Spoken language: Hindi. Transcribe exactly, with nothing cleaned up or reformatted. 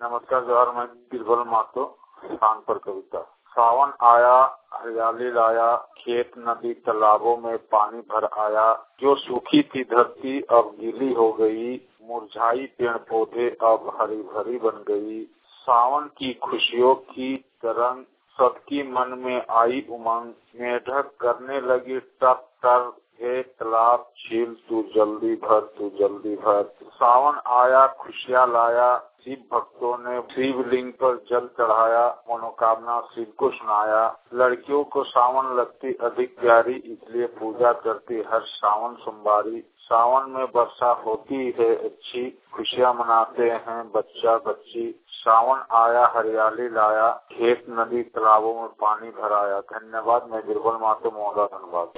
नमस्कार जोहार, मैं बीरबल मातो स्थान पर कविता। सावन आया हरियाली लाया, खेत नदी तालाबों में पानी भर आया। जो सूखी थी धरती अब गीली हो गई, मुरझाई पेड़ पौधे अब हरी भरी बन गई। सावन की खुशियों की तरंग सबकी मन में आई उमंग, मेढक करने लगी टक टक, हे तालाब झील तू जल्दी भर तू जल्दी भर। सावन आया खुशियाँ लाया, शिव भक्तों ने शिवलिंग पर जल चढ़ाया, मनोकामना शिव को सुनाया। लड़कियों को सावन लगती अधिक प्यारी, इसलिए पूजा करती हर सावन सोमवारी। सावन में वर्षा होती है अच्छी, खुशियाँ मनाते हैं बच्चा बच्ची। सावन आया हरियाली लाया, खेत नदी तालाबों में पानी भराया। धन्यवाद। मैं बीरबल मातो, महोदय, धन्यवाद।